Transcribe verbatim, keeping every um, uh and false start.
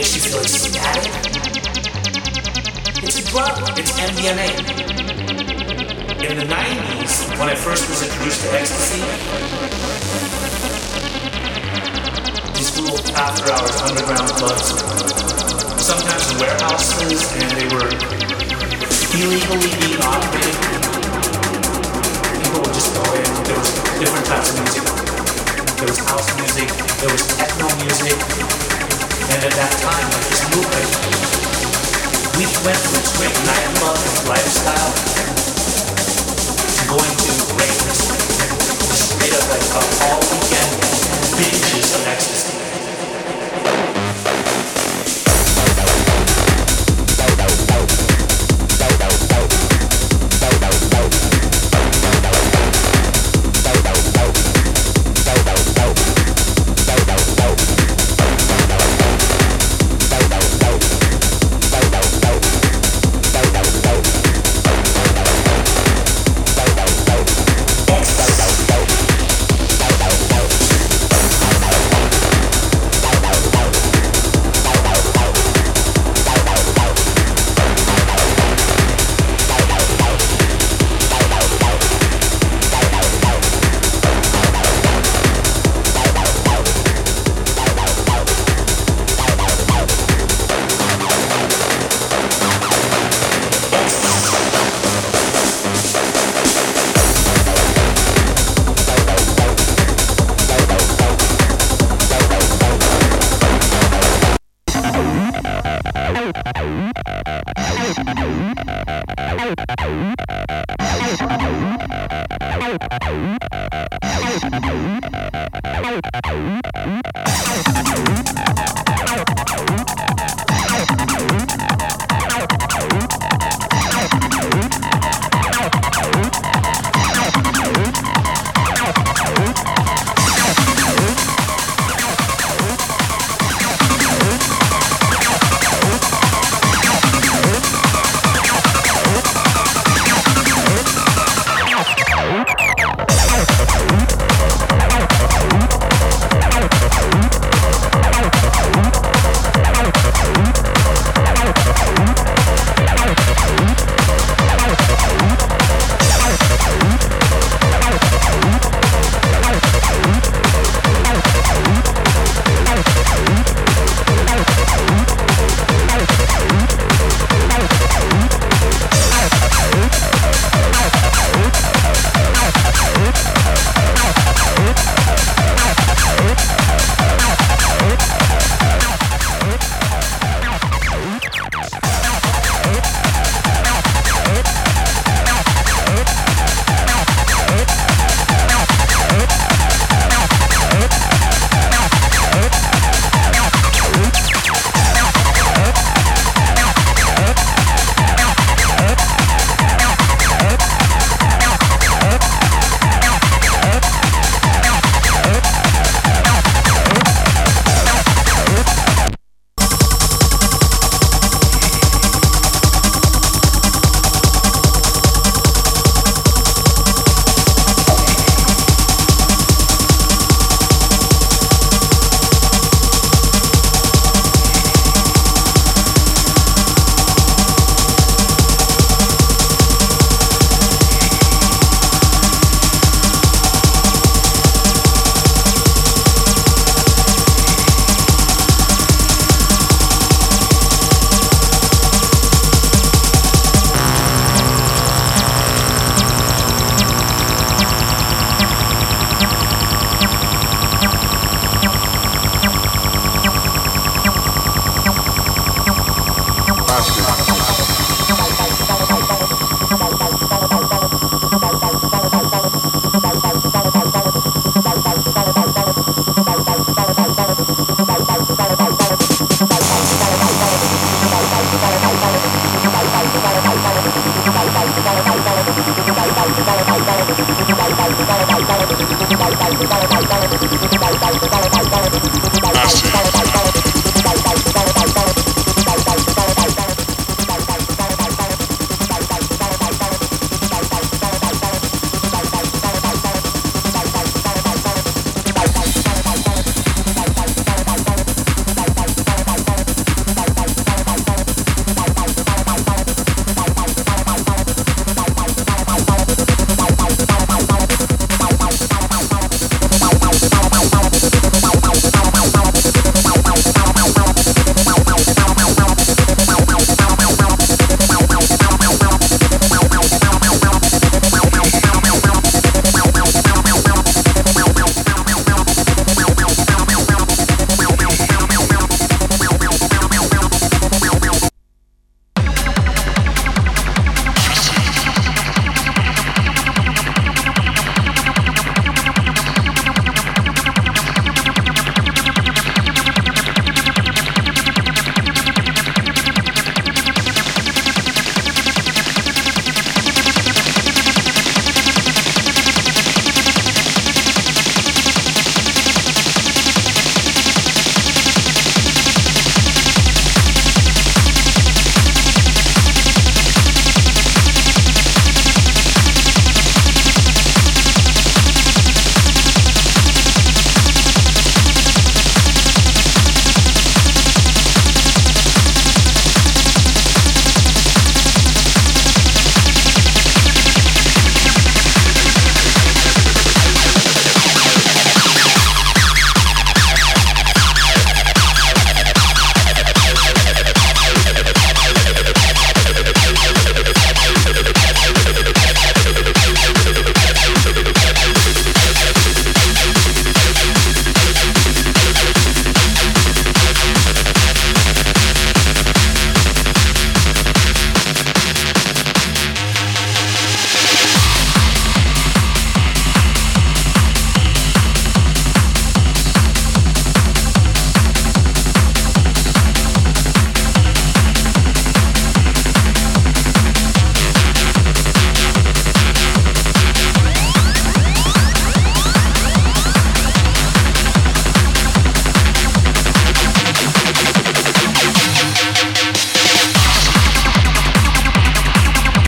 makes you feel ecstatic. It's a drug. It's M D M A. In the nineties, when I first was introduced to ecstasy, these little after-hours underground clubs, sometimes in warehouses, and they were illegally being operated. People would just go in. There was different types of music. There was house music. There was techno music. And at that time, like this movement, we went from a straight nightclub lifestyle to going to raves, straight up like uh, all weekend binges of ecstasy.